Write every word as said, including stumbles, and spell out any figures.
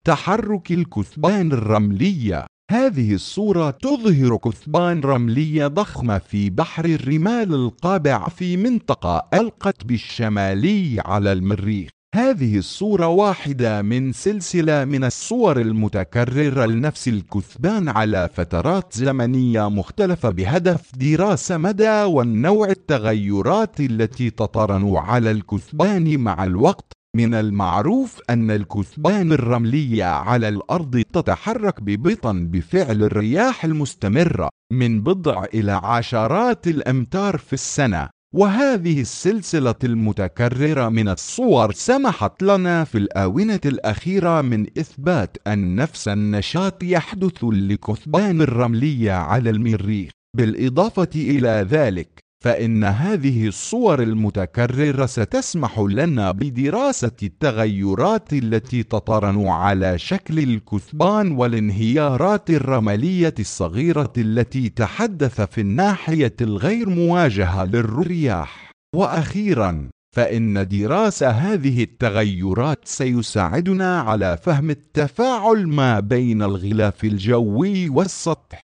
تحرك الكثبان الرملية. هذه الصورة تظهر كثبان رملية ضخمة في بحر الرمال القابع في منطقة القطب الشمالي على المريخ. هذه الصورة واحدة من سلسلة من الصور المتكررة لنفس الكثبان على فترات زمنية مختلفة بهدف دراسة مدى ونوع التغيرات التي تطرأ على الكثبان مع الوقت. من المعروف أن الكثبان الرملية على الأرض تتحرك ببطء بفعل الرياح المستمرة من بضع إلى عشرات الأمتار في السنة، وهذه السلسلة المتكررة من الصور سمحت لنا في الآونة الأخيرة من إثبات أن نفس النشاط يحدث للكثبان الرملية على المريخ. بالإضافة إلى ذلك، فإن هذه الصور المتكررة ستسمح لنا بدراسة التغيرات التي تطرأ على شكل الكثبان والانهيارات الرملية الصغيرة التي تحدث في الناحية الغير مواجهة للرياح. وأخيراً، فإن دراسة هذه التغيرات سيساعدنا على فهم التفاعل ما بين الغلاف الجوي والسطح.